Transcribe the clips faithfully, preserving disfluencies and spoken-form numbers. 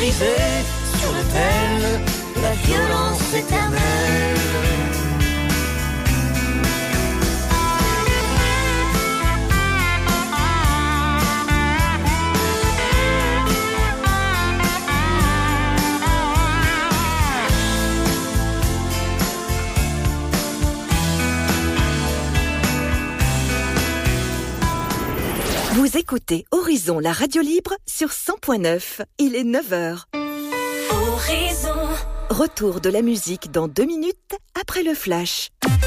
brisé sur l'autel de la violence éternelle. Vous écoutez Horizon, la radio libre sur cent point neuf. Il est neuf heures. Horizon. Retour de la musique dans deux minutes après le flash.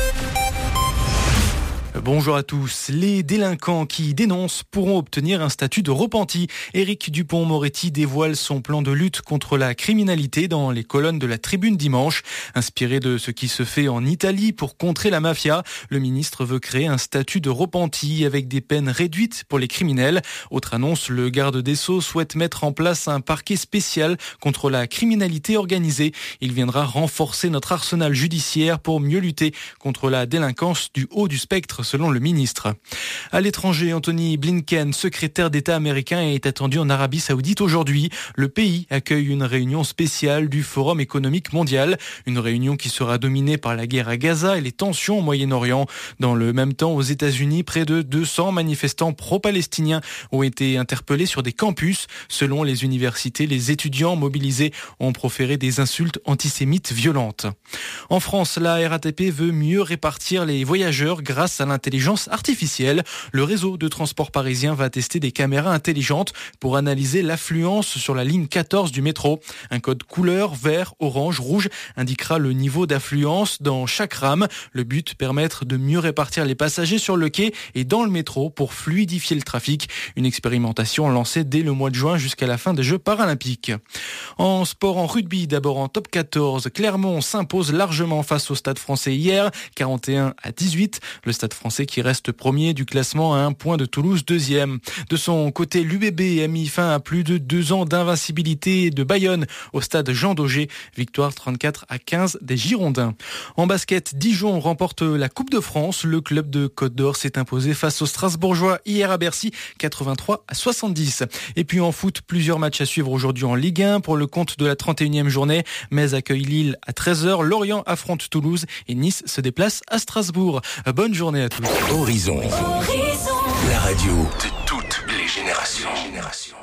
Bonjour à tous. Les délinquants qui dénoncent pourront obtenir un statut de repenti. Éric Dupond-Moretti dévoile son plan de lutte contre la criminalité dans les colonnes de la Tribune dimanche. Inspiré de ce qui se fait en Italie pour contrer la mafia, le ministre veut créer un statut de repenti avec des peines réduites pour les criminels. Autre annonce, le garde des Sceaux souhaite mettre en place un parquet spécial contre la criminalité organisée. Il viendra renforcer notre arsenal judiciaire pour mieux lutter contre la délinquance du haut du spectre, selon le ministre. À l'étranger, Anthony Blinken, secrétaire d'État américain, est attendu en Arabie Saoudite aujourd'hui. Le pays accueille une réunion spéciale du Forum économique mondial, une réunion qui sera dominée par la guerre à Gaza et les tensions au Moyen-Orient. Dans le même temps, aux États-Unis, près de deux cents manifestants pro-palestiniens ont été interpellés sur des campus. Selon les universités, les étudiants mobilisés ont proféré des insultes antisémites violentes. En France, la R A T P veut mieux répartir les voyageurs grâce à l'intelligence artificielle. Le réseau de transport parisien va tester des caméras intelligentes pour analyser l'affluence sur la ligne quatorze du métro. Un code couleur vert, orange, rouge indiquera le niveau d'affluence dans chaque rame. Le but, permettre de mieux répartir les passagers sur le quai et dans le métro pour fluidifier le trafic. Une expérimentation lancée dès le mois de juin jusqu'à la fin des Jeux paralympiques. En sport, en rugby, d'abord en top quatorze, Clermont s'impose largement face au Stade Français hier, quarante et un à dix-huit. Le Stade Français qui reste premier du classement à un point de Toulouse, deuxième. De son côté, l'U B B a mis fin à plus de deux ans d'invincibilité de Bayonne au stade Jean Daugé. Victoire trente-quatre à quinze des Girondins. En basket, Dijon remporte la Coupe de France. Le club de Côte d'Or s'est imposé face aux Strasbourgeois hier à Bercy, quatre-vingt-trois à soixante-dix. Et puis en foot, plusieurs matchs à suivre aujourd'hui en Ligue un pour le compte de la trente et unième journée. Metz accueille Lille à treize heures, Lorient affronte Toulouse et Nice se déplace à Strasbourg. Bonne journée à tous. Horizon. Horizon. La radio de toutes les générations. générations.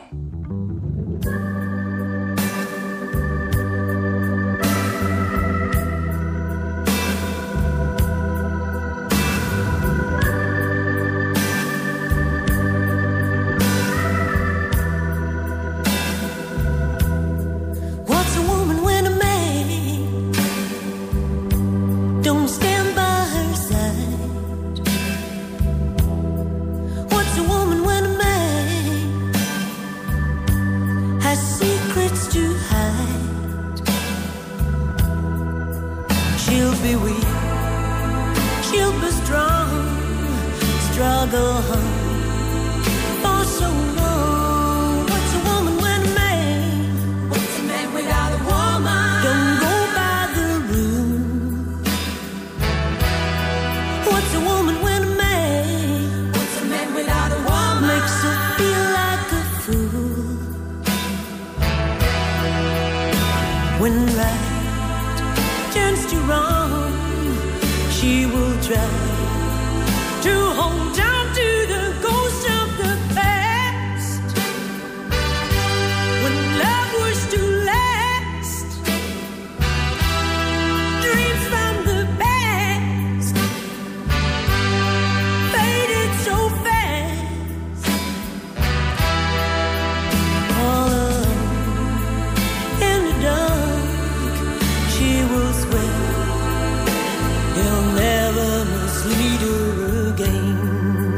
What's a woman when a man don't stand by her side? What's a woman when a man has secrets to hide? She'll be weak, she'll be strong, struggle hard for so long. What's a woman when a man? What's a man without a woman? Don't go by the rules. What's a woman when a man? What's a man without a woman? Makes her feel like a fool. When right turns to wrong, she will try to hold on to the ghost of the past. When love was to last, dreams from the past faded so fast. All alone in the dark, she will swear he'll never mislead her again.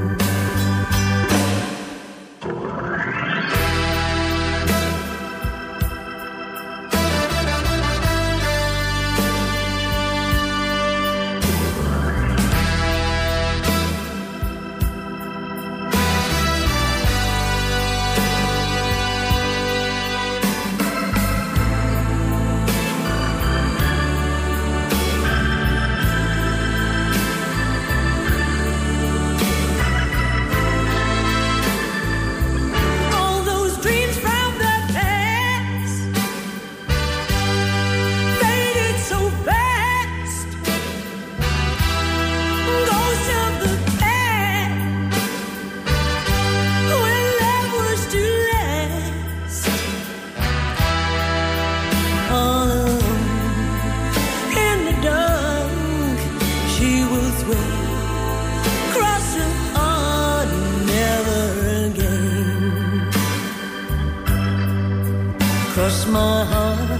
cross my heart.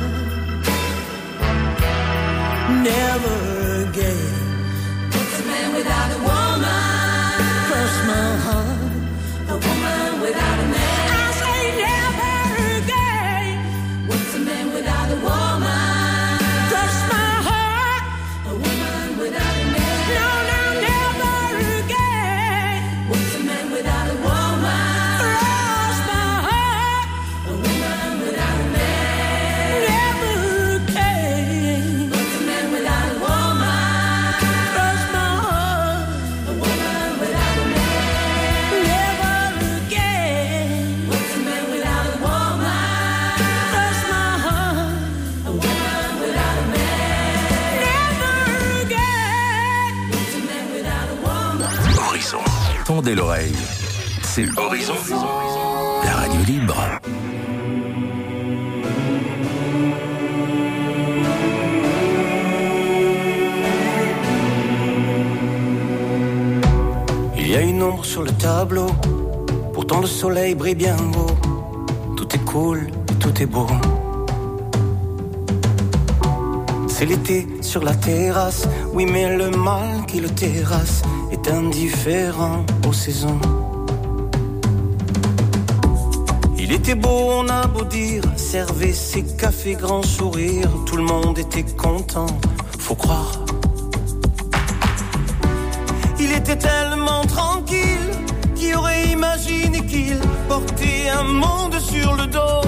Never again. What's a man without a woman? Cross my heart. A woman without a man. I say never again. What's a man without a woman? Cross my heart. A woman without a man. No, no, never again. What's a man without a woman? Cross my heart. A woman without a man. Never again. What's a man without a woman? Cross my heart. A woman without a man. Never again. What's a man without a woman? Cross my heart. A woman without a man. Never again. What's a man without a woman? Horizon. Tendez l'oreille. C'est Horizon. La radio libre. Il y a une ombre sur le tableau, pourtant le soleil brille bien haut. Tout est cool, tout est beau. C'est l'été sur la terrasse, oui mais le mal qui le terrasse est indifférent aux saisons. Il était beau, on a beau dire, servait ses cafés grand sourire, tout le monde était content, faut croire. Il était tellement tranquille, qui aurait imaginé qu'il portait un monde sur le dos.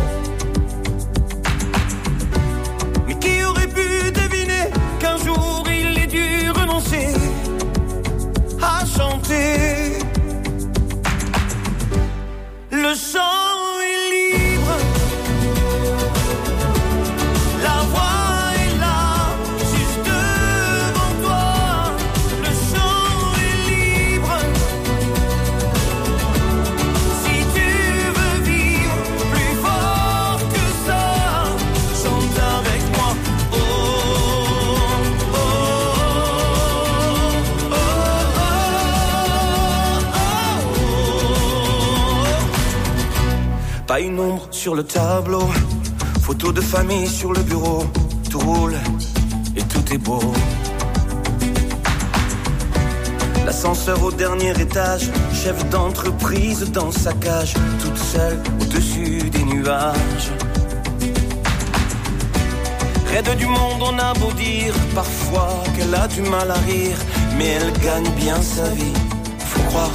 Mais qui aurait pu deviner qu'un jour il ait dû renoncer à chanter. Le chant est libre, la voix est là, juste devant toi. Le chant est libre, si tu veux vivre plus fort que ça, chante avec moi. Oh, oh, oh, oh, oh, oh. Pas une ombre sur le tableau, photo de famille sur le bureau, tout roule et tout est beau. L'ascenseur au dernier étage, chef d'entreprise dans sa cage, toute seule au-dessus des nuages. Raide du monde, on a beau dire parfois qu'elle a du mal à rire, mais elle gagne bien sa vie, faut croire.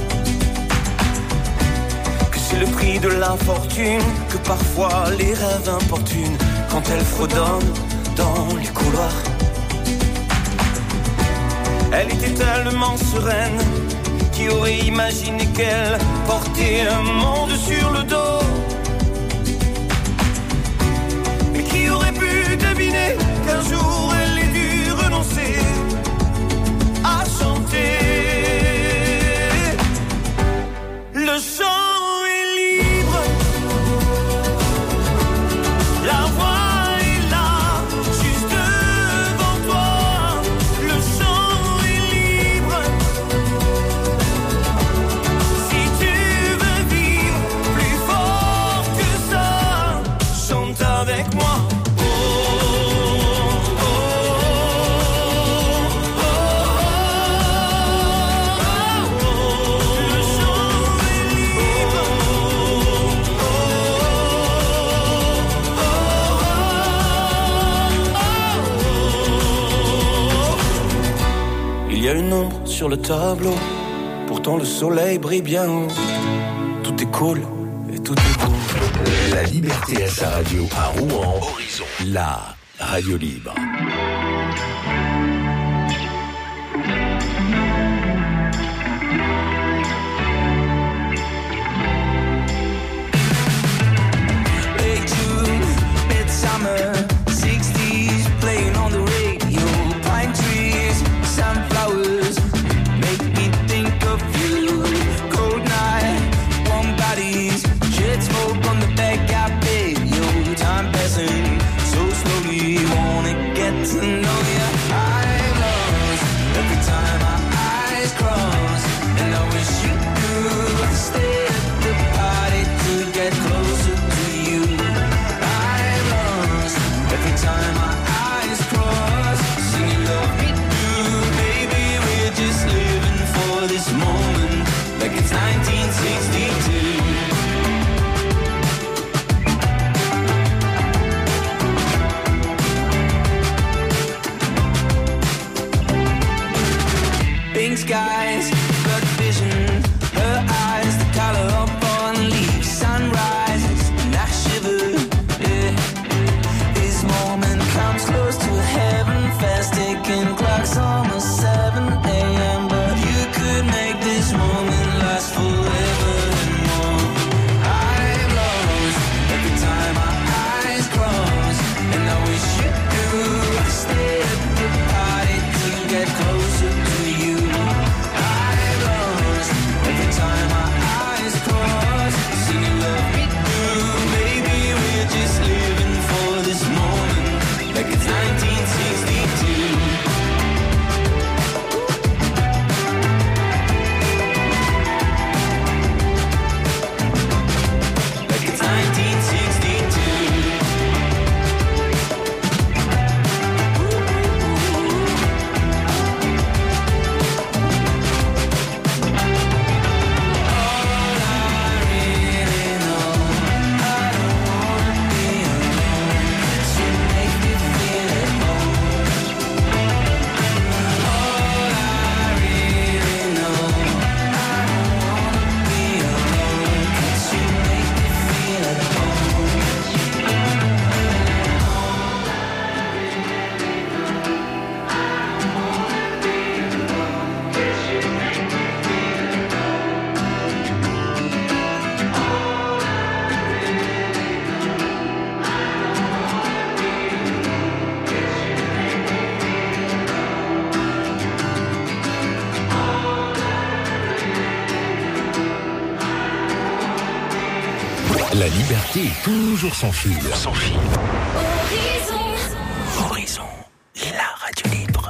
Que c'est le prix de la fortune, que parfois les rêves importunent quand elle fredonne dans les couloirs. Elle était tellement sereine, qui aurait imaginé qu'elle portait un monde sur le dos. Mais qui aurait pu deviner qu'un jour elle ait dû renoncer à chanter. Le chant est libre, la voix est là, juste devant toi. Le chant est libre, si tu veux vivre plus fort que ça, chante avec moi. Oh, oh, oh, oh, oh, oh. Le chant est libre, oh, oh, oh, oh. Il y a une ombre sur le tableau, pourtant le soleil brille bien haut. Tout est cool et tout est beau. La liberté à sa radio à Rouen. Horizon. La radio libre. Late June, midsummer, sixties, playing on the radio. Pine trees, sunflowers, make me think of you. Cold night, warm bodies, jet smoke on the back out patio. Time passing so slowly, wanna get to know you. I La liberté est toujours sans fil. Sans fil. Horizon. Horizon, la radio libre.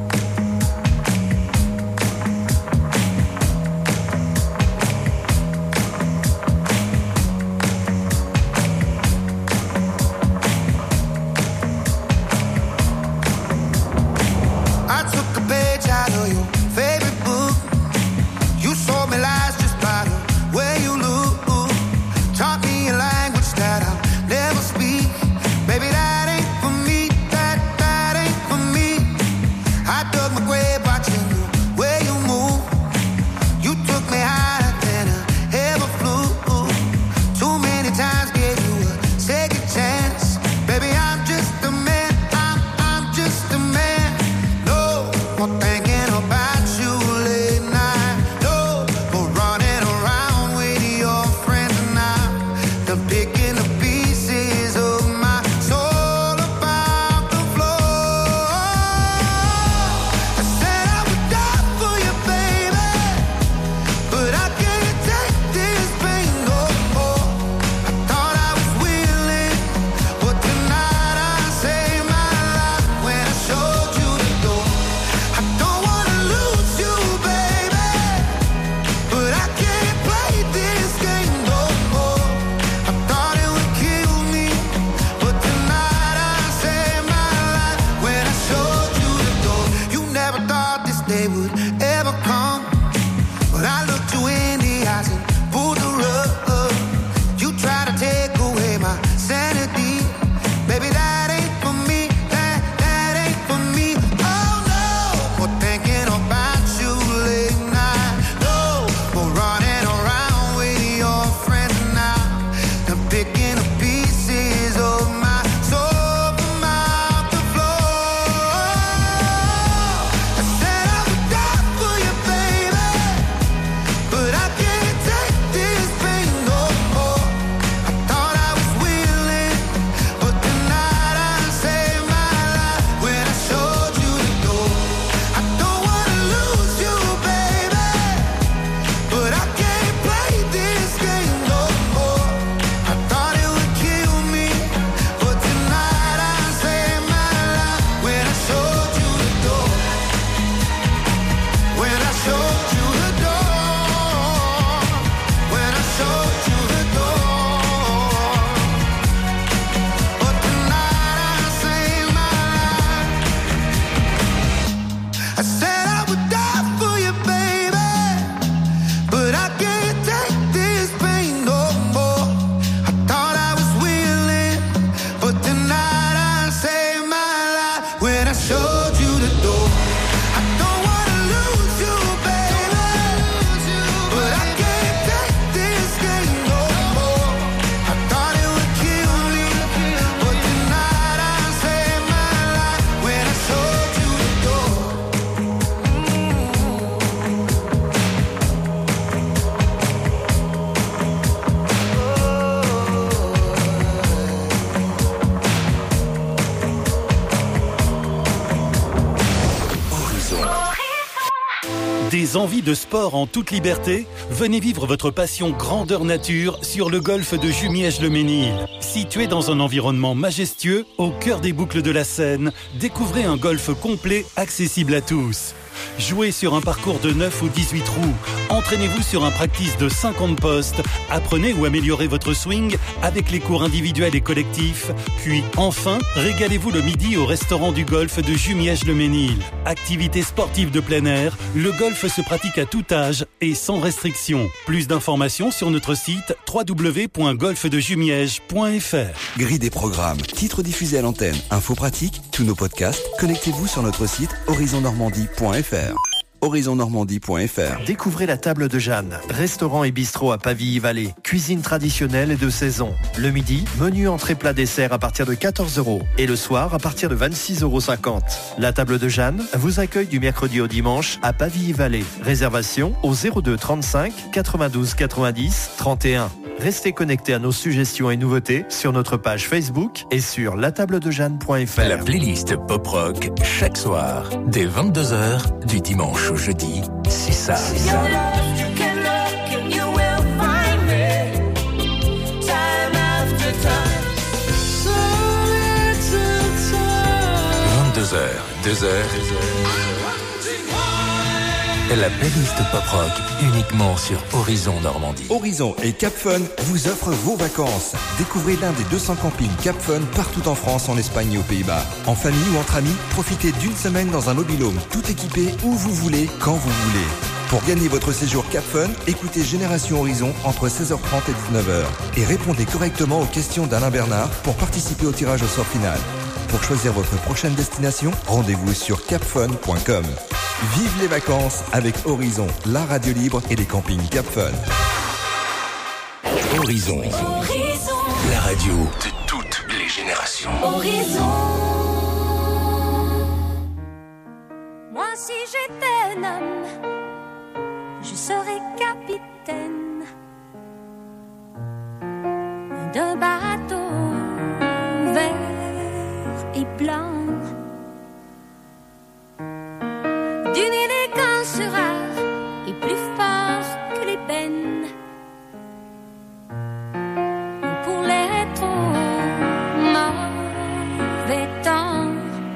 Des envies de sport en toute liberté? Venez vivre votre passion grandeur nature sur le golfe de Jumièges-le-Mesnil. Situé dans un environnement majestueux, au cœur des boucles de la Seine, découvrez un golfe complet accessible à tous. Jouez sur un parcours de neuf ou dix-huit trous. Entraînez-vous sur un practice de cinquante postes. Apprenez ou améliorez votre swing avec les cours individuels et collectifs. Puis enfin, régalez-vous le midi au restaurant du golfe de Jumièges-le-Mesnil. Activité sportive de plein air, le golfe se pratique à tout âge et sans restriction. Plus d'informations sur notre site w w w point golfe de jumièges point f r. Grille des programmes, titres diffusés à l'antenne, infos pratiques, tous nos podcasts, connectez-vous sur notre site horizon normandie point f r. horizon normandie point f r. Découvrez la table de Jeanne, restaurant et bistrot à Pavilly-Vallée. Cuisine traditionnelle et de saison. Le midi, menu entrée plat dessert à partir de quatorze euros. Et le soir, à partir de vingt-six euros cinquante. La table de Jeanne vous accueille du mercredi au dimanche à Pavilly-Vallée. Réservation au zéro deux trente-cinq quatre-vingt-douze quatre-vingt-dix trente et un. Restez connectés à nos suggestions et nouveautés sur notre page Facebook et sur la table de jeanne point f r. La playlist Pop Rock chaque soir dès vingt-deux heures du dimanche au jeudi, c'est ça. C'est ça. You can look and you will find me. Time vingt-deux heures. La playlist pop-rock uniquement sur Horizon Normandie. Horizon et Cap Fun vous offrent vos vacances. Découvrez l'un des deux cents campings Cap Fun partout en France, en Espagne et aux Pays-Bas. En famille ou entre amis, profitez d'une semaine dans un mobil-home tout équipé où vous voulez, quand vous voulez. Pour gagner votre séjour Cap Fun, écoutez Génération Horizon entre seize heures trente et dix-neuf heures et répondez correctement aux questions d'Alain Bernard pour participer au tirage au sort final. Pour choisir votre prochaine destination, rendez-vous sur cap fun point com. Vive les vacances avec Horizon, la radio libre et les campings Cap Fun. Horizon. Horizon. La radio de toutes les générations. Horizon. Moi, si j'étais un homme, je serais capitaine d'un bateau vert et blanc, d'une élégance rare et plus fort que les peines. Pour les trop mauvais temps,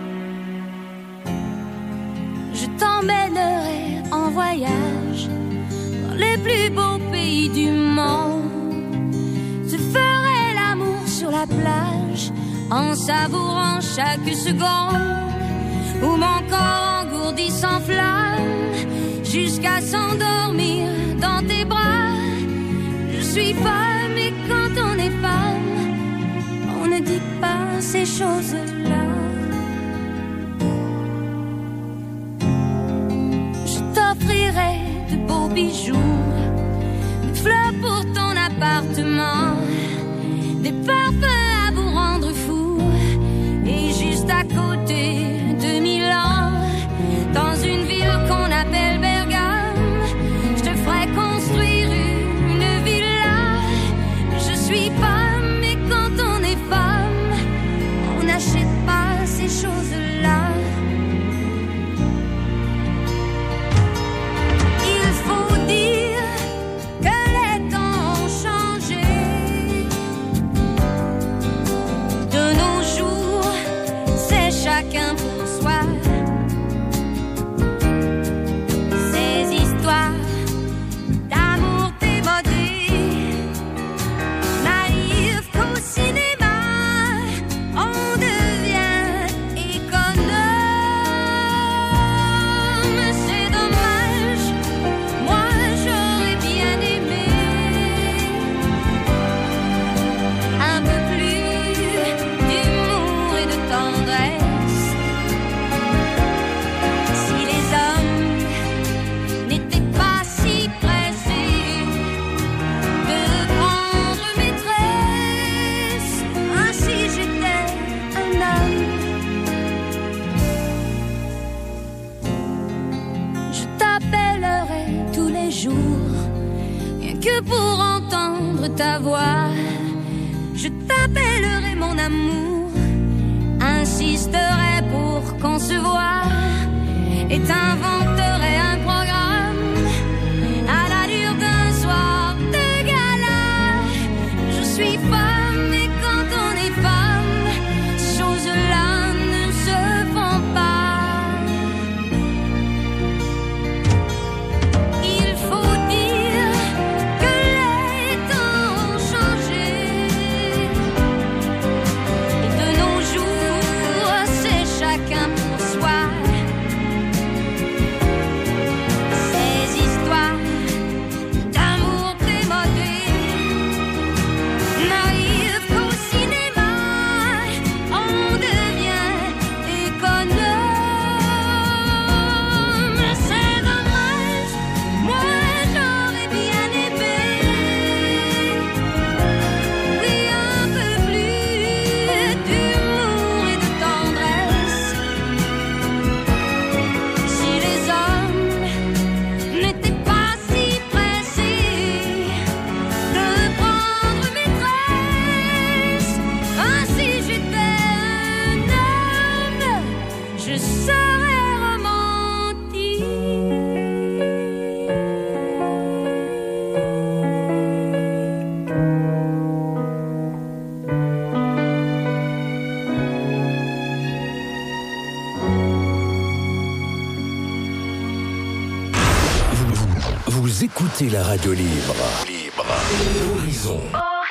je t'emmènerai en voyage dans les plus beaux pays du monde. Je ferai l'amour sur la plage en savourant chaque seconde où mon corps engourdi s'enflamme jusqu'à s'endormir dans tes bras. Je suis femme et quand on est femme, on ne dit pas ces choses-là. Je t'offrirai de beaux bijoux, des fleurs pour ton appartement, des parfums à vous rendre fou. Et juste à côté de Milan, dans une ville qu'on appelle Bergame, je te ferai construire une villa. Je suis femme et quand on est femme, on n'achète pas ces choses-là. Il faut dire que les temps ont changé. De nos jours, c'est chacun pour soi. Ces histoires d'amour démodé n'arrivent qu'au cinéma. On devient économe. C'est dommage, moi j'aurais bien aimé un peu plus d'humour et de tendresse. Si les hommes n'étaient pas si pressés de prendre maîtresse, ah, si j'étais un homme, je t'appellerai tous les jours, rien que pour entendre ta voix. Je t'appellerai mon amour, insisterai pour qu'on se voie et t'inventerai un programme à l'allure d'un soir de gala. Je suis femme et quand on est femme, ces choses-là ne se font pas. Il faut dire que les temps ont changé et de nos jours, c'est chacun pour soi. Vous écoutez la radio libre. Libre. Horizon.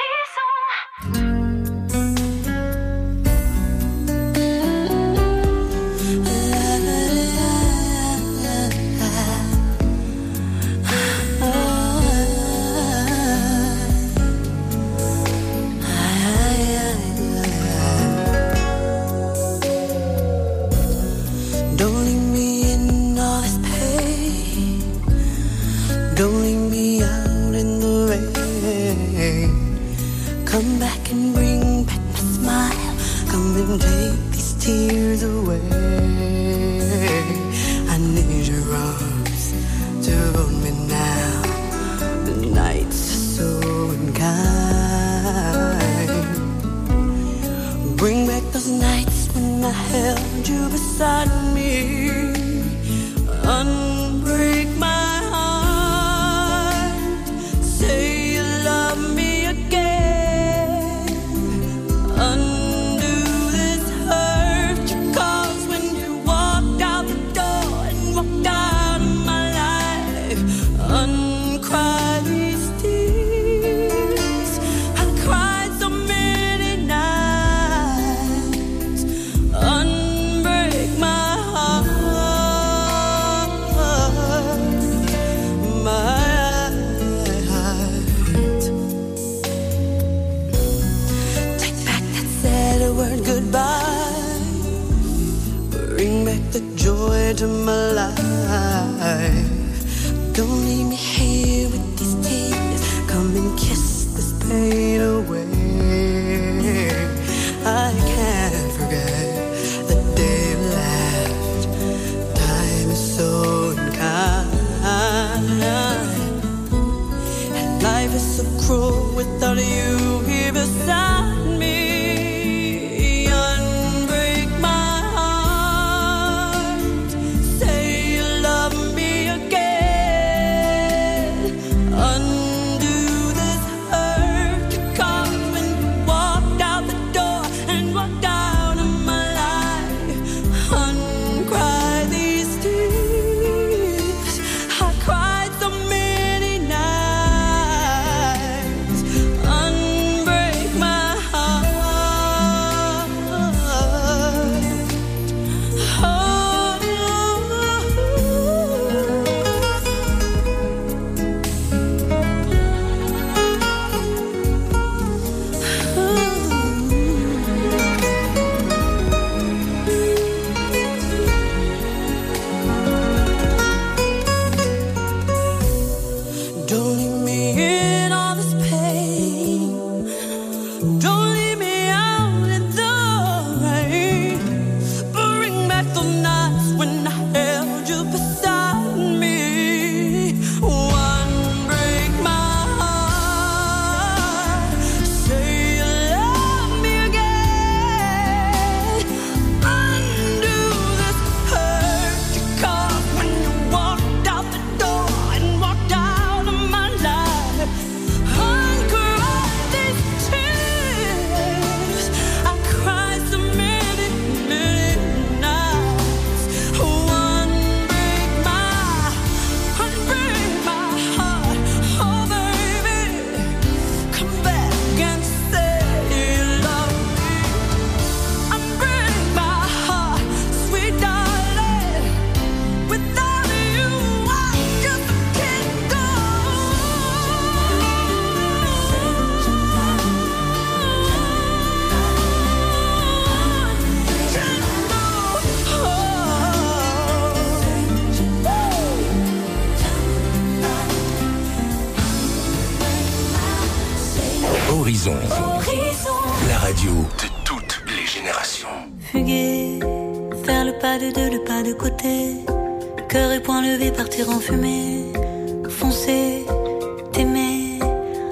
Horizon. Horizon. La radio de toutes les générations. Fuguer, faire le pas de deux, le pas de côté. Cœur et poing levé, partir en fumée. Foncer, t'aimer.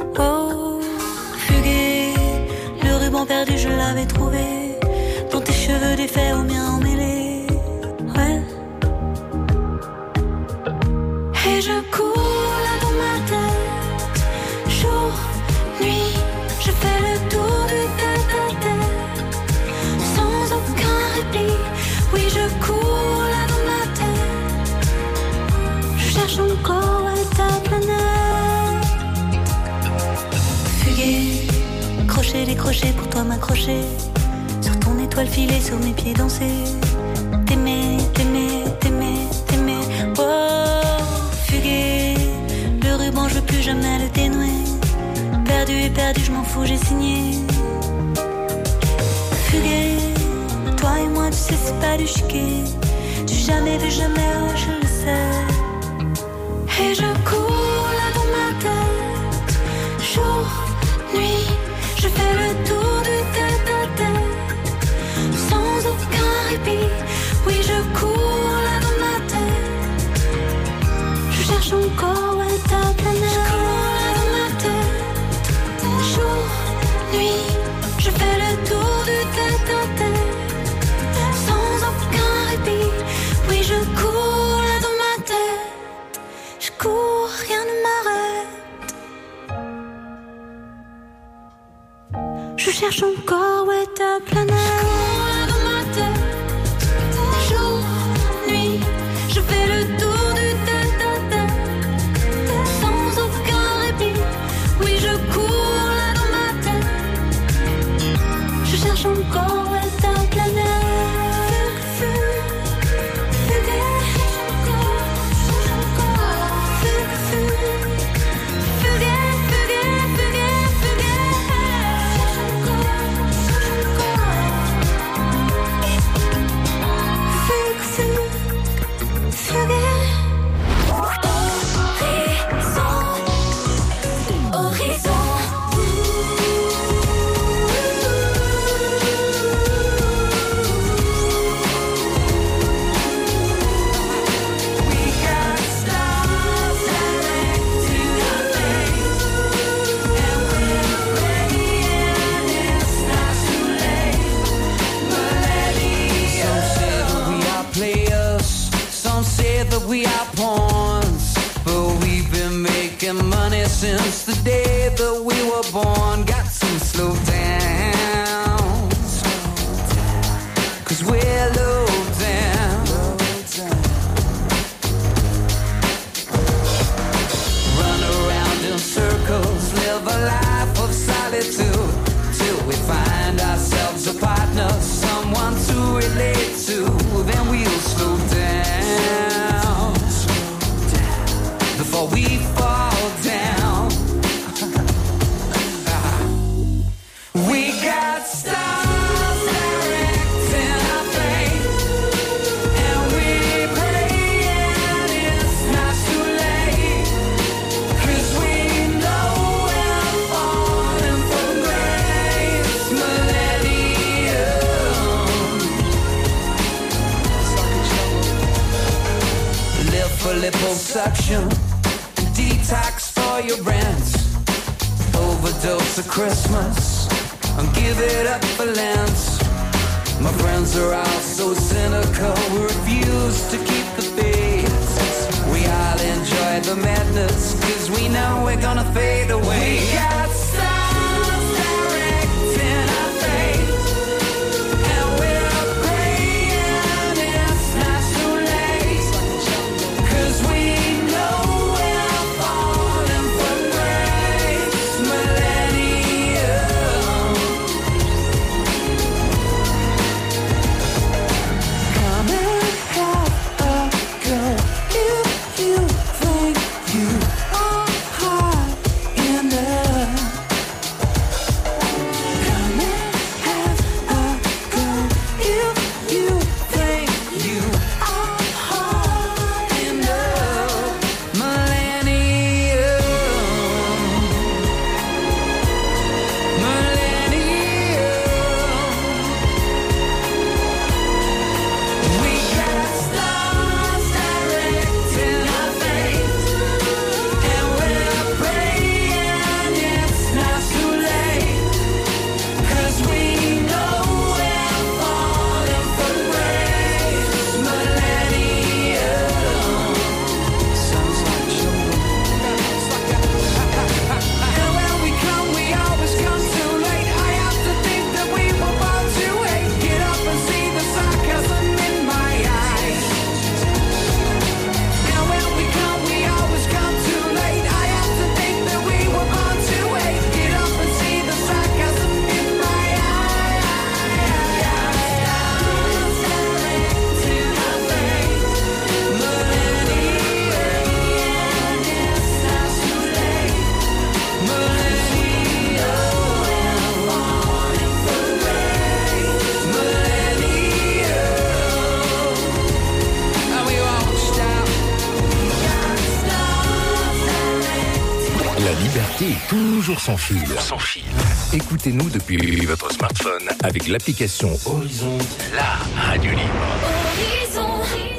Oh, fuguer, le ruban perdu, je l'avais trouvé. Dans tes cheveux défaits, aux miens emmêlés. Ouais. Et je cours là dans ma tête. Jour, nuit, je fais le tour de tête à tête. Sans aucun répit. Oui, je cours là dans ma tête. Je cherche encore ouais, ta planète. décroché pour toi m'accrocher. Sur ton étoile filée, sur mes pieds danser. T'aimer, t'aimer, t'aimer, t'aimer. Oh, fuguer. Le ruban, je veux plus jamais le dénouer. Perdu et perdu, je m'en fous, j'ai signé. Fuguer. Toi et moi, tu sais, c'est pas du chiquet. Du jamais vu jamais, oh, je le sais. Et je cours là dans ma tête. Jour, nuit, je fais le tour du tête à tête. Sans aucun répit. Oui, je cours là dans ma tête. Je cherche encore où est ta planète. Je cours là dans ma tête. Jour, nuit, je fais le tour du tête à tête. Sans aucun répit. Oui, je cours là dans ma tête. Je cours, rien ne m'arrête. Je cherche encore où est ta planète. Je cours là dans ma tête. Jour, nuit, je fais le tour du tête à tête. Sans aucun répit. Oui, je cours là dans ma tête. Je cherche encore où est ta planète. We are pawns, but we've been making money since the day that we were born. Got to slow down, cause we're low down. Run around in circles, live a life of solitude, till we find ourselves a partner, someone to relate to. Then we'll slow down before we fall down. We got stars directing our fate, and we praying it's not too late, 'cause we know we're falling from grace. Millennium, live for liposuction, detox for your brands, overdose of Christmas, and give it up for Lent. My friends are all so cynical, we refuse to keep the faith. We all enjoy the madness, 'cause we know we're gonna fade away. We got stars directing our fate, and we're praying it's not too late, 'cause we know we're falling from grace. Millennium, come and have a go. If you think you are hot enough, l'été, toujours sans fil. Sans fil. Écoutez-nous depuis votre smartphone avec l'application Horizon, la radio libre. Horizon.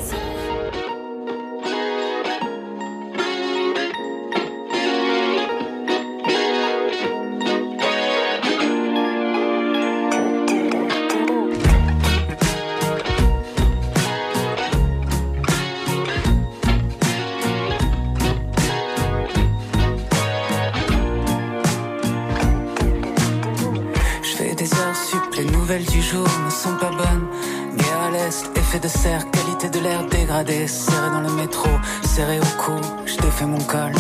Du jour ne sont pas bonnes. Guerre à l'est, effet de serre, qualité de l'air dégradée. Serré dans le métro, serré au cou, je défais mon col.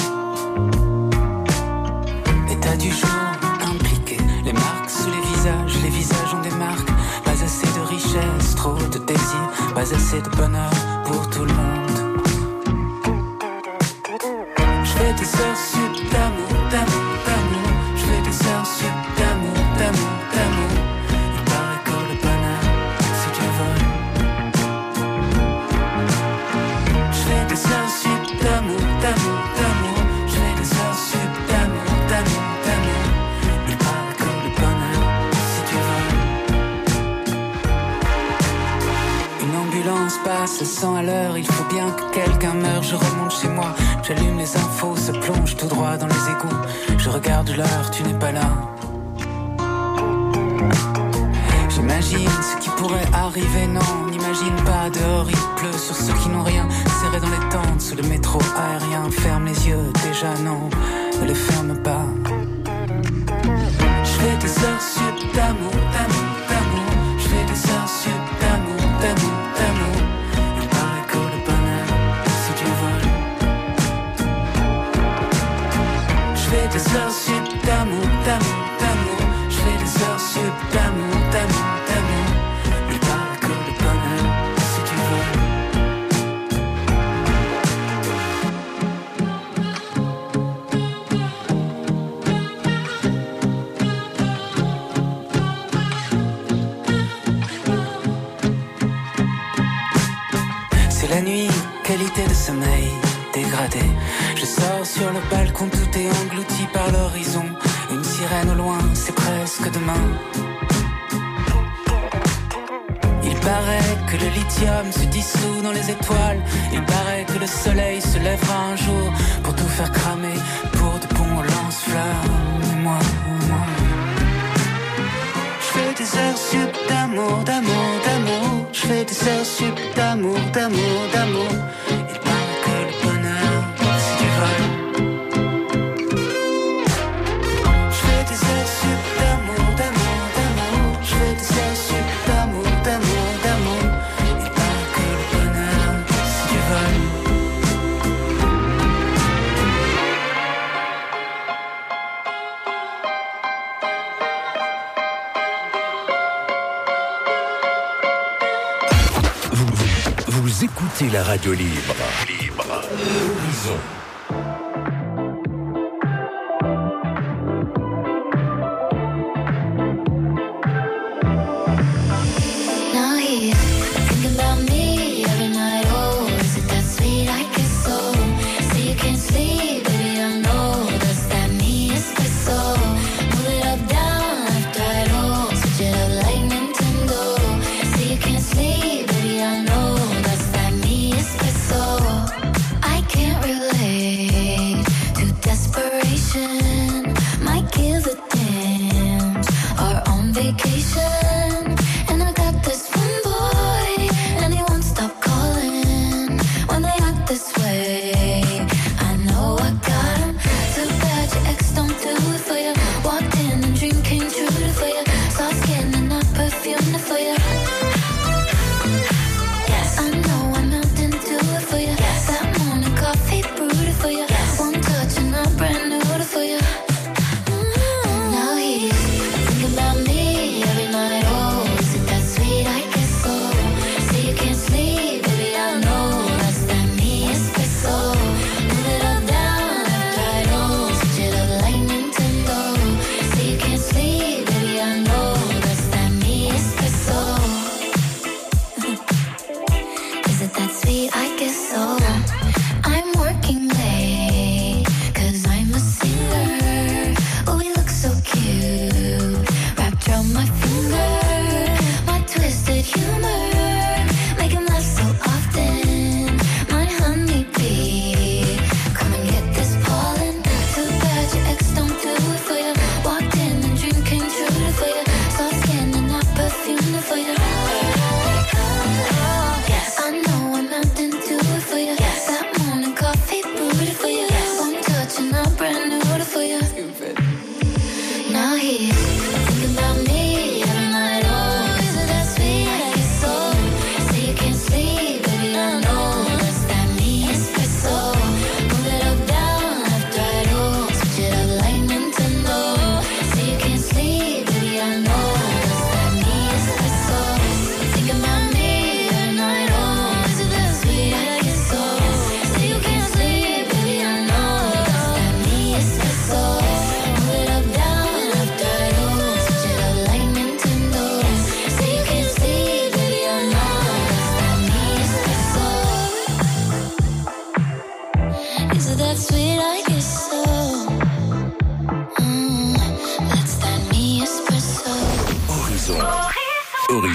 État du jour, impliqué. Les marques sous les visages, les visages ont des marques. Pas assez de richesse, trop de désir. Pas assez de bonheur pour tout le monde. Je fais des heures sup d'amour, d'amour, d'amour. Je fais des heures sup d'amour, d'amour, d'amour. Passe cent à l'heure, il faut bien que quelqu'un meure. Je remonte chez moi, j'allume les infos, se plonge tout droit dans les égouts. Je regarde l'heure, tu n'es pas là. J'imagine ce qui pourrait arriver, non, on n'imagine pas. Dehors il pleut sur ceux qui n'ont rien. Serré dans les tentes, sous le métro aérien. Ferme les yeux, déjà non, ne les ferme pas. Je fais des heures sup d'amour, d'amour, d'amour. Je fais des heures sup d'amour, d'amour, d'amour. Je fais des heures sup d'amour, d'amour, d'amour. Je fais des heures sup d'amour, d'amour, d'amour. Il paraît que le bonheur, si tu veux. C'est la nuit, qualité de sommeil dégradé. Je sors sur le balcon, tout est englouti par l'horizon. Une sirène au loin, c'est presque demain. Il paraît que le lithium se dissout dans les étoiles. Il paraît que le soleil se lèvera un jour pour tout faire cramer, pour de bons lance-flammes. Et moi, moi, je fais des heures sup d'amour, d'amour, d'amour. Je fais des heures sup d'amour, d'amour, d'amour. Vous écoutez la radio libre. Libre. Horizon.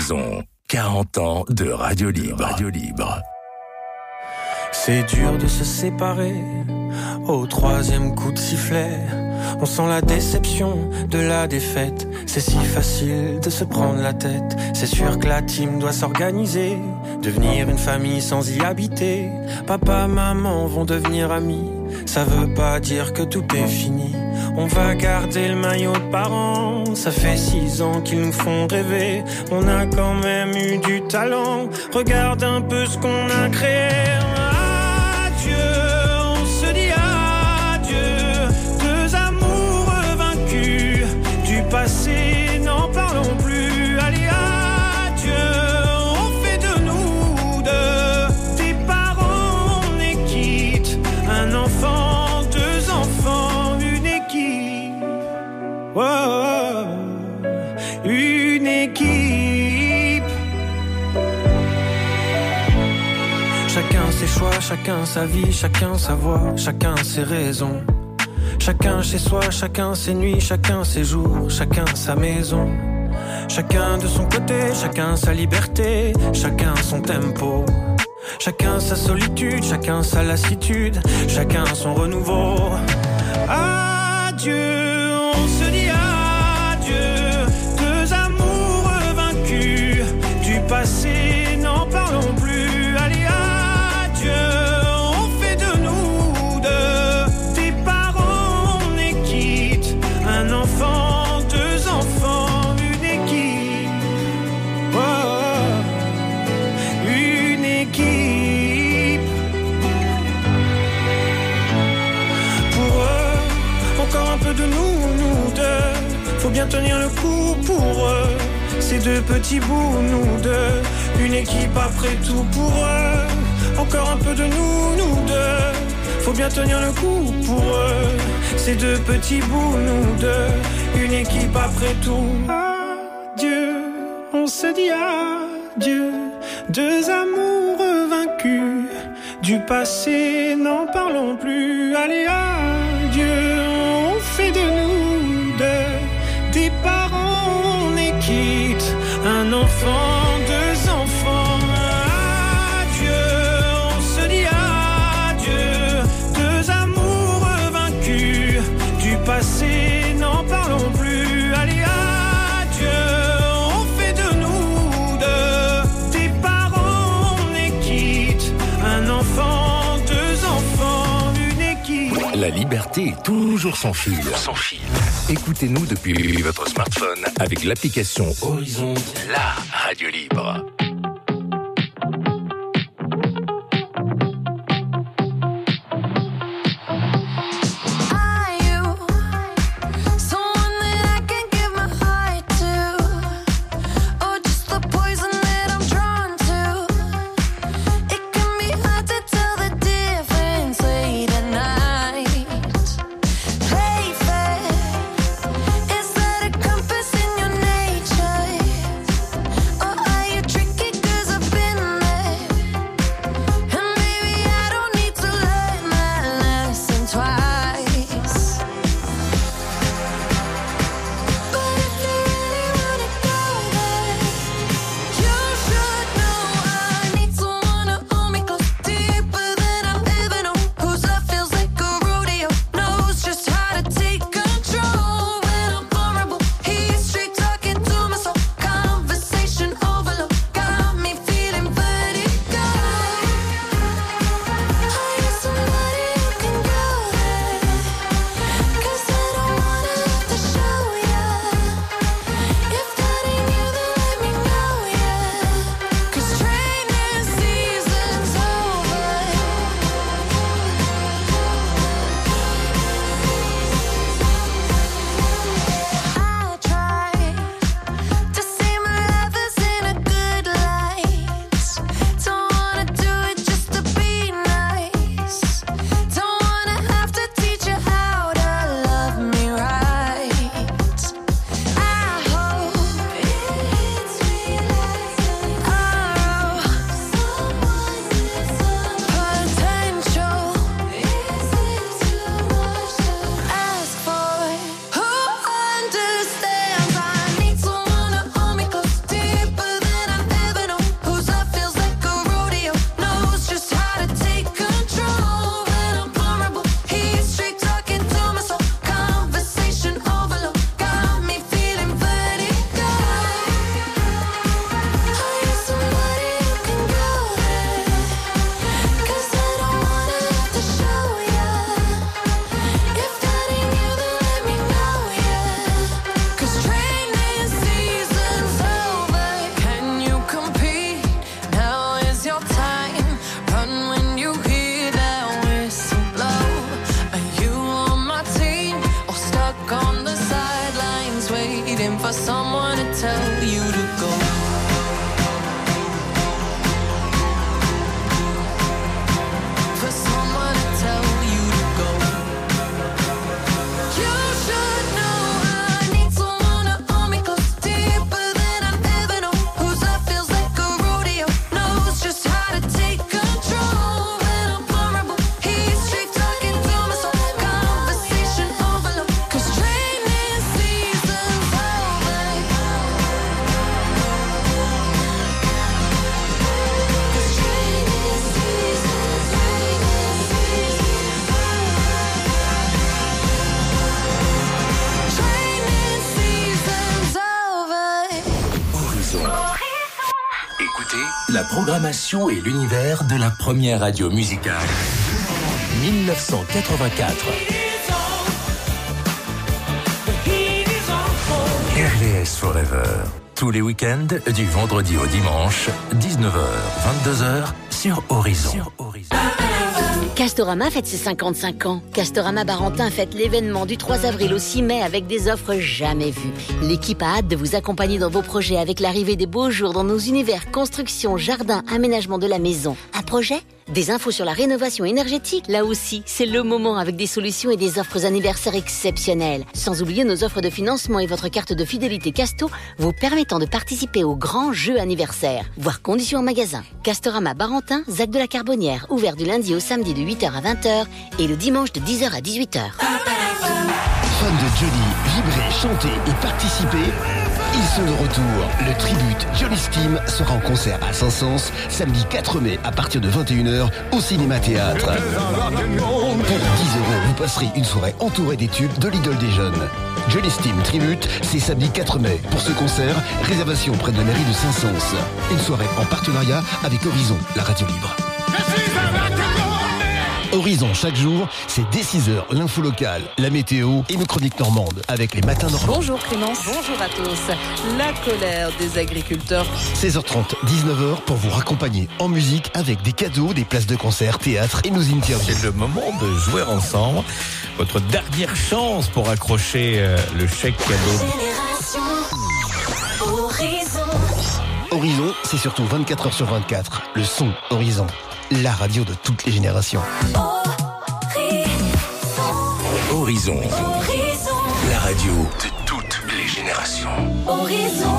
Horizon, quarante ans de radio libre. Radio libre. C'est dur de se séparer au troisième coup de sifflet. On sent la déception de la défaite. C'est si facile de se prendre la tête. C'est sûr que la team doit s'organiser, devenir une famille sans y habiter. Papa, maman vont devenir amis. Ça veut pas dire que tout est fini. On va garder le maillot de parents. Ça fait six ans qu'ils nous font rêver. On a quand même eu du talent. Regarde un peu ce qu'on a créé. Adieu, on se dit adieu. Deux amoureux vaincus. Du passé, n'en parlons plus. Allez, adieu, on fait de nous deux des parents, on est quitte. Un enfant, deux enfants, une équipe. Oh, une équipe. Chacun ses choix, chacun sa vie, chacun sa voix, chacun ses raisons. Chacun chez soi, chacun ses nuits, chacun ses jours, chacun sa maison. Chacun de son côté, chacun sa liberté, chacun son tempo. Chacun sa solitude, chacun sa lassitude, chacun son renouveau. Adieu, on se dit adieu. Deux amoureux vaincus. Du passé, n'en parlons plus. Allez, adieu, on fait de nous deux des parents, on est quitte. Un enfant, deux enfants, une équipe. Oh, une équipe. Pour eux, encore un peu de nous, nous deux. Faut bien tenir le coup pour eux. Ces deux petits bouts, nous deux. Une équipe après tout pour eux. Encore un peu de nous, nous deux. Faut bien tenir le coup pour eux. Ces deux petits bouts, nous deux. Une équipe après tout. Adieu, on se dit adieu. Deux amoureux vaincus. Du passé, n'en parlons plus. Allez, adieu, on fait de nous deux des parents, on est quitte. Un enfant, deux enfants. Adieu, on se dit adieu. Deux amoureux vaincus. Du passé, n'en parlons plus. Allez, adieu, on fait de nous deux des parents, on est quitte. Un enfant, deux enfants, une équipe. La liberté est toujours sans fil. Sans fil. Écoutez-nous depuis votre smartphone avec l'application Horizon, la radio libre. Tricky écoutez la programmation et l'univers de la première radio musicale. dix-neuf cent quatre-vingt-quatre. R V S Forever. Tous les week-ends, du vendredi au dimanche, dix-neuf heures, vingt-deux heures, sur Horizon. Sur Horizon. Castorama fête ses cinquante-cinq ans. Castorama Barentin fête l'événement du trois avril au six mai avec des offres jamais vues. L'équipe a hâte de vous accompagner dans vos projets avec l'arrivée des beaux jours dans nos univers construction, jardin, aménagement de la maison. Un projet ? Des infos sur la rénovation énergétique ? Là aussi, c'est le moment avec des solutions et des offres anniversaires exceptionnelles. Sans oublier nos offres de financement et votre carte de fidélité Casto vous permettant de participer au grand jeu anniversaire. Voir conditions en magasin. Castorama Barentin, Zac de la Carbonnière, ouvert du lundi au samedi de huit heures à vingt heures et le dimanche de dix heures à dix-huit heures. Fans de Johnny, vibrer, chanter et participer, ils sont de retour. Le tribute Johnny Steam sera en concert à Saint-Saëns samedi quatre mai à partir de vingt et une heures au Cinéma Théâtre. Pour dix euros, vous passerez une soirée entourée des tubes de l'idole des jeunes. Johnny Steam Tribute, c'est samedi quatre mai. Pour ce concert, réservation près de la mairie de Saint-Saëns. Une soirée en partenariat avec Horizon, la radio libre. Horizon, chaque jour, c'est dès six heures, l'info locale, la météo et nos chroniques normandes avec les matins normands. Bonjour Clémence, bonjour à tous. La colère des agriculteurs. seize heures trente, dix-neuf heures pour vous raccompagner en musique avec des cadeaux, des places de concert, théâtre et nos interviews. C'est le moment de jouer ensemble. Votre dernière chance pour accrocher euh, le chèque cadeau. Horizon. Horizon, c'est surtout vingt-quatre heures sur vingt-quatre. Le son Horizon. La radio de toutes les générations. Horizon. Horizon. La radio de toutes les générations. Horizon.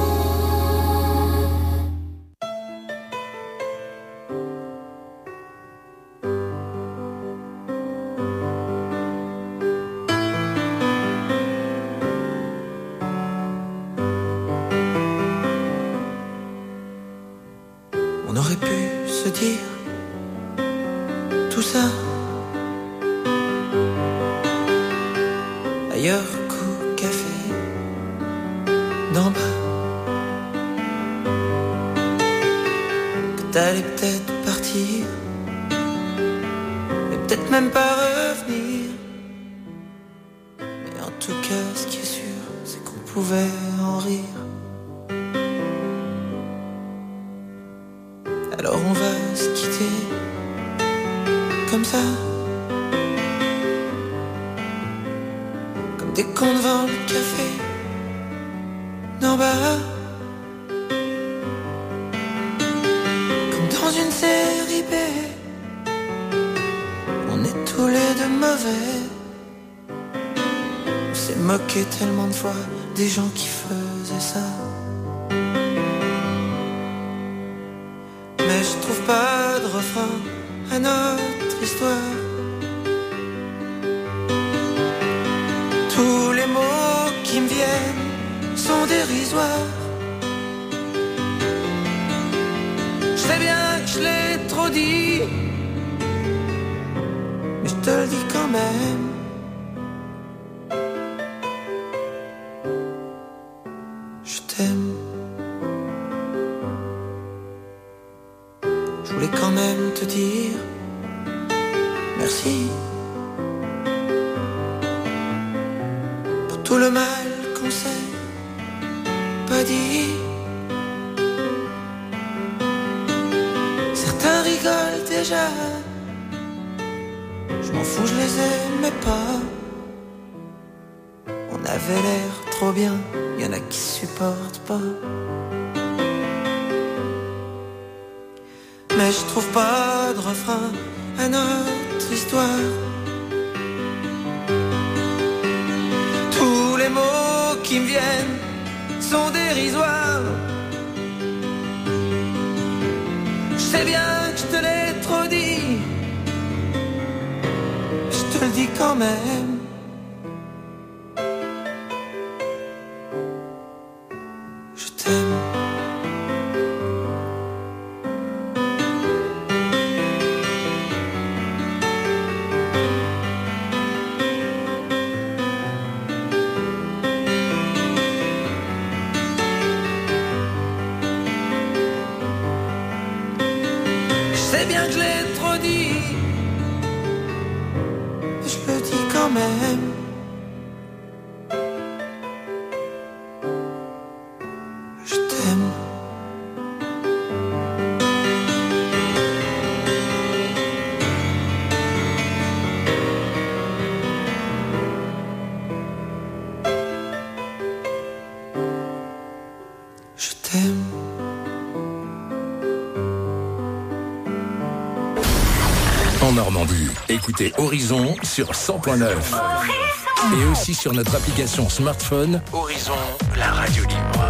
On aurait pu se dire tout ça ailleurs qu'au café d'en bas, que t'allais peut-être partir mais peut-être même pas revenir, mais en tout cas ce qui est sûr c'est qu'on pouvait en rire. Alors on va se quitter comme ça, comme des cons devant le café d'en bas, comme dans une série B. On est tous les deux mauvais. On s'est moqué tellement de fois des gens qui faisaient ça. Mais je trouve pas de refrain à notre histoire. Tous les mots qui me viennent sont dérisoires. Je sais bien que je l'ai trop dit, mais je te le dis quand même. Je t'aime. Je voulais quand même te dire merci pour tout le mal qu'on s'est pas dit. Certains rigolent déjà, je m'en fous, je les aimais pas. On avait l'air trop bien, y en a qui supportent pas. Mais je trouve pas de refrain à notre histoire. Tous les mots qui me viennent sont dérisoires. Je sais bien que je te l'ai trop dit, je te le dis quand même. Je t'aime. sais bien que je l'ai trop dit, mais je le dis quand même. Je t'aime. Je t'aime. En Normandie, écoutez Horizon sur cent point neuf. Et aussi sur notre application smartphone Horizon, la radio libre.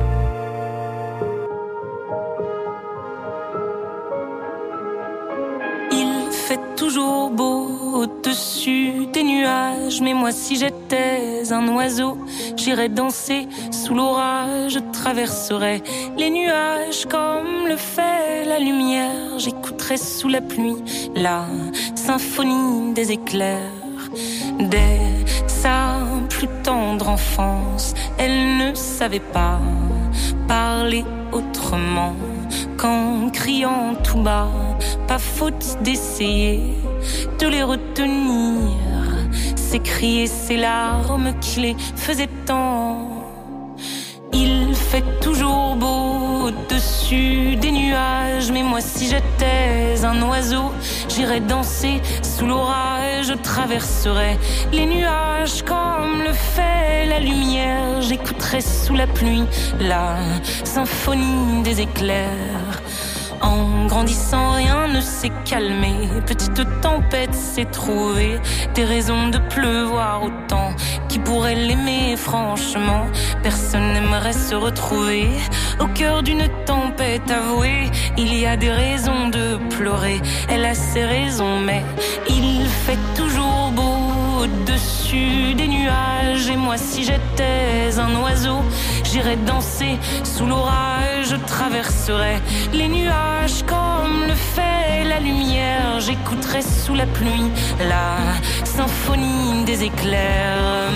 Il fait toujours beau au-dessus des nuages, mais moi si j'étais un oiseau, j'irais danser sous l'orage, je traverserais les nuages comme le fait la lumière, j'écouterais sous la pluie la symphonie des éclairs. Dès sa plus tendre enfance, elle ne savait pas parler autrement qu'en criant tout bas. Pas faute d'essayer de les retenir, ces cris et ces larmes qui les faisaient tant. Il fait toujours beau au-dessus des nuages, mais moi si j'étais un oiseau, j'irais danser sous l'orage, je traverserais les nuages comme le fait la lumière, j'écouterais sous la pluie la symphonie des éclairs. En grandissant, rien ne s'est calmé. Petite tempête s'est trouvée des raisons de pleuvoir autant. Qui pourrait l'aimer franchement? Personne n'aimerait se retrouver au cœur d'une tempête avouée. Il y a des raisons de pleurer, elle a ses raisons, mais il fait toujours beau au-dessus des nuages. Et moi si j'étais un oiseau, j'irais danser sous l'orage, je traverserais les nuages comme le fait la lumière, j'écouterais sous la pluie la symphonie des éclairs.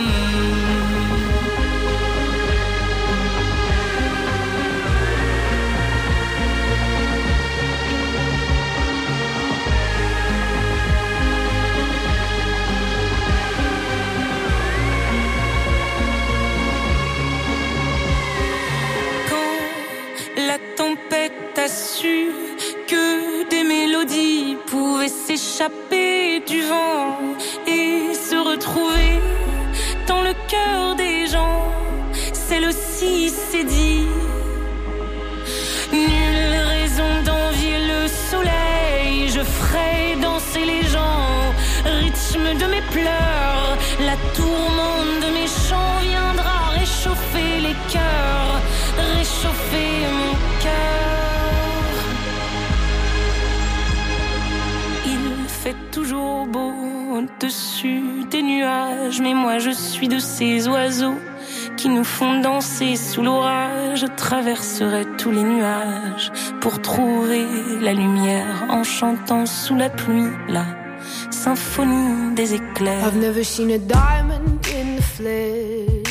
La tempête a su que des mélodies pouvaient s'échapper du vent et se retrouver dans le cœur des gens. Celle aussi s'est dit, nulle raison d'envier le soleil, je ferai danser les gens au rythme de mes pleurs. La tourmente de mes chants viendra réchauffer les cœurs, réchauffer mon cœur. Il fait toujours beau au-dessus des nuages, mais moi je suis de ces oiseaux qui nous font danser sous l'orage. Je traverserai tous les nuages pour trouver la lumière en chantant sous la pluie la symphonie des éclairs. I've never seen a diamond in the flesh.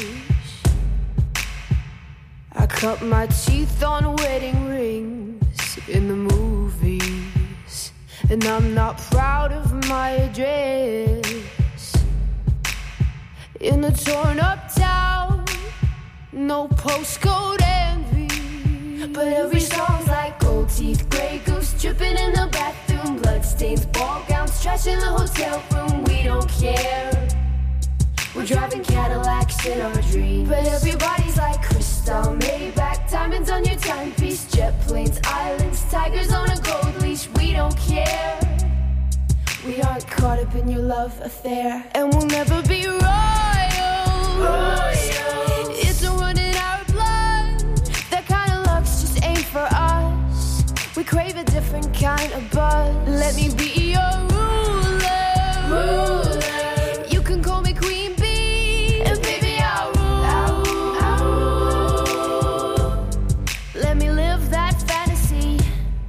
I cut my teeth on wedding rings in the movies, and I'm not proud of my address. In a torn up town, no postcode envy, but every song's like gold teeth, grey goose dripping in the bathroom, bloodstains, ball gowns, trash in the hotel room. We don't care. We're driving Cadillacs in our dreams, but everybody's like crystal, Maybach, diamonds on your timepiece, jet planes, islands, tigers on a gold leash. We don't care. We aren't caught up in your love affair, and we'll never be royals. Royals. It's a run in our blood. That kind of luck's just ain't for us. We crave a different kind of buzz. Let me be your ruler. Ruler. You can call me Queen Bee, and baby I'll rule. I'll rule. Let me live that fantasy.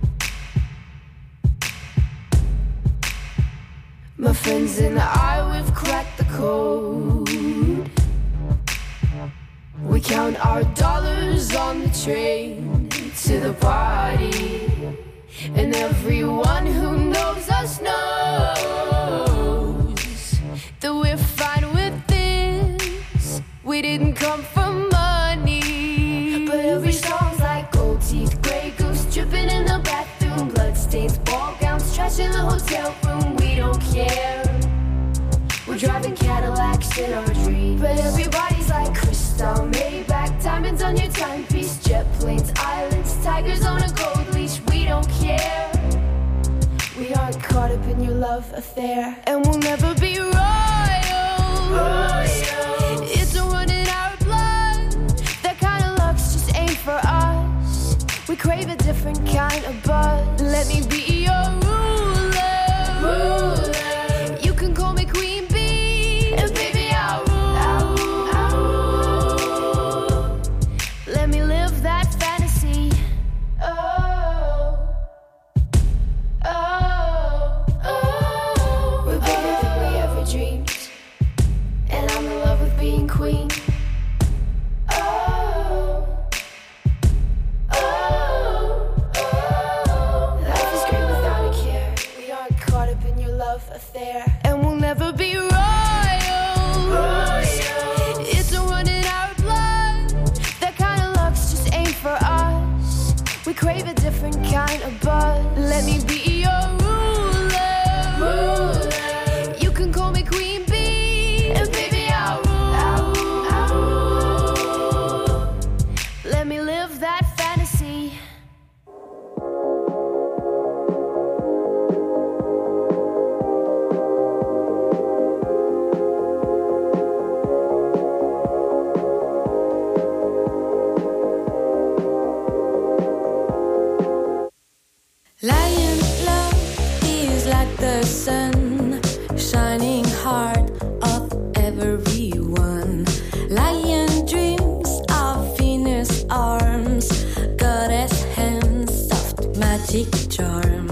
My friends and I, we've cracked the code. We count our dollars on the train to the party, And everyone who knows us knows that we're fine with this. We didn't come for money, but every song's like gold teeth, grey goose dripping in the bathroom, bloodstains, ball gowns, trash in the hotel room. We don't care. We're driving Cadillacs in our dreams, but everybody's like crystal, Maybach, diamonds on your timepiece, jet planes, islands, tigers on a gold leash. We don't care. We aren't caught up in your love affair, and we'll never be royals. Royals. It's a run in our blood. That kind of luck's just ain't for us. We crave a different kind of buzz. Let me be your ruler. Ruler. You can call me Queen Bee, and baby I'll rule. I'll rule. I'll rule. Let me live that fantasy. Oh. Oh, oh, we're bigger than we ever dreamed, and I'm in love with being queen. Oh, oh, oh, life is great without a care. We aren't caught up in your love affair, and we'll never be royals. Royals. It's a run in our blood. That kind of luck's just ain't for us. We crave a different kind of buzz. Let me be your ruler. Ruler. You can call me Queen Bee, and baby I'll rule. I'll rule. I'll rule. Let me live that fantasy. Lion love is like the sun, shining heart of everyone. Lion dreams of Venus arms, goddess hands, soft magic charm.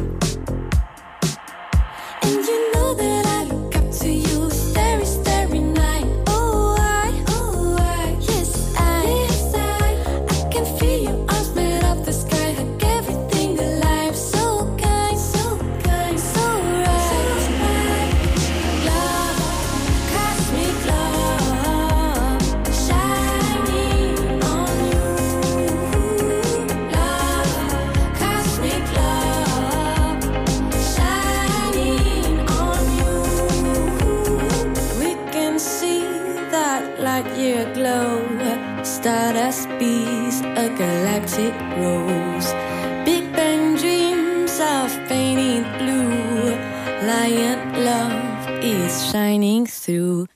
And you know that I look up to you, starry, starry night. Oh, I, oh, I, yes, I, yes, I, I can feel your arms made of the sky, hug everything alive. So kind, so kind, so right. Love, cosmic love, shining on you. Love, cosmic love, shining on you. We can see that light year glow, stardust bees, a galactic rose. Big Bang dreams of painted blue. Lion love is shining through.